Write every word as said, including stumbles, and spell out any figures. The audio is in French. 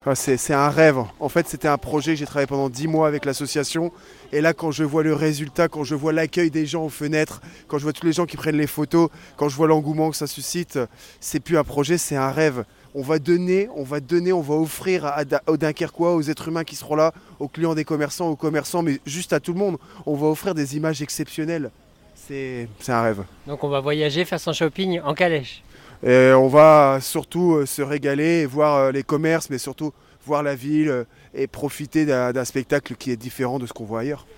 Ah, c'est, c'est un rêve. En fait, c'était un projet que j'ai travaillé pendant dix mois avec l'association. Et là, quand je vois le résultat, quand je vois l'accueil des gens aux fenêtres, quand je vois tous les gens qui prennent les photos, quand je vois l'engouement que ça suscite, c'est plus un projet, c'est un rêve. On va donner, on va donner, on va offrir à, à, aux Dunkerquois, aux êtres humains qui seront là, aux clients des commerçants, aux commerçants, mais juste à tout le monde. On va offrir des images exceptionnelles. C'est, c'est un rêve. Donc on va voyager, faire son shopping en calèche. Et on va surtout euh, se régaler et voir euh, les commerces, mais surtout voir la ville euh, et profiter d'un, d'un spectacle qui est différent de ce qu'on voit ailleurs.